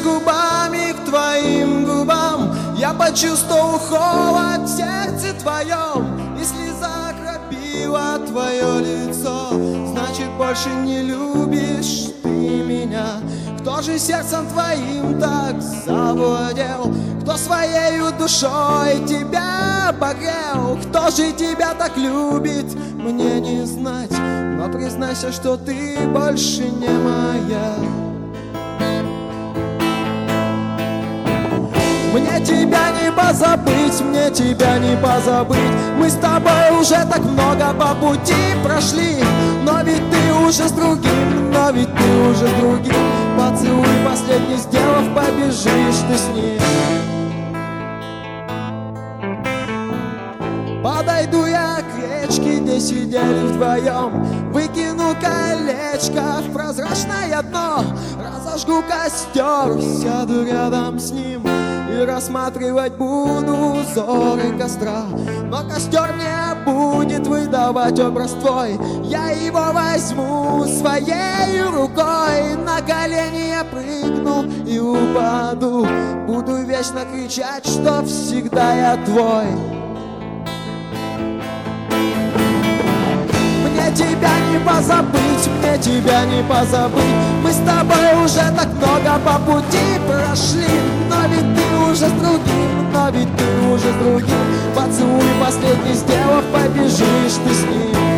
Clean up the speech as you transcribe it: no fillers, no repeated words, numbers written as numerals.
прижмешь губами к твоим губам, я почувствую холод в сердце твоем, и слеза окропила твое лицо. Значит, больше не любишь ты меня. Кто же сердцем твоим так завладел? Кто своею душой тебя обогрел? Кто же тебя так любит, мне не знать. Но признайся, что ты больше не моя. Мне тебя не позабыть, мне тебя не позабыть. Мы с тобой уже так много по пути прошли, но ведь ты уже с другим, но ведь ты уже с другим. Поцелуй последний сделав, побежишь ты с ним. Подойду я к речке, где сидели вдвоем, выкину колечко в прозрачное дно, разожгу костер, сяду рядом с ним и рассматривать буду узоры костра. Но костер мне будет выдавать образ твой, я его возьму своей рукой. На колени я прыгну и упаду, буду вечно кричать, что всегда я твой. Мне тебя не позабыть, мне тебя не позабыть. Мы с тобой уже так много по пути прошли, но ведь ты уже с другим, но ведь ты уже с другим. Поцелуй последний сделав, побежишь ты с ним.